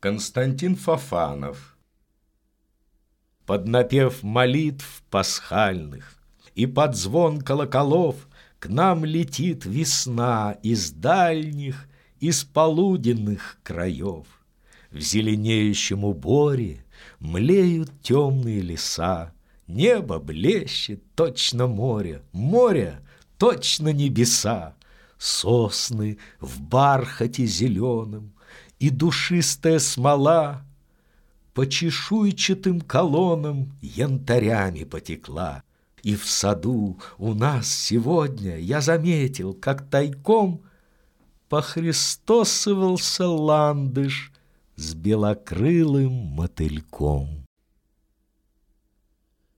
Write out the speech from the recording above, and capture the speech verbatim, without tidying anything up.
Константин Фофанов. Под напев молитв пасхальных и под звон колоколов к нам летит весна из дальних, из полуденных краев. В зеленеющем уборе млеют темные леса, небо блещет точно море, море точно небеса. Сосны в бархате зеленом и душистая смола по чешуйчатым колоннам янтарями потекла. И в саду у нас сегодня я заметил, как тайком похристосовался ландыш с белокрылым мотыльком.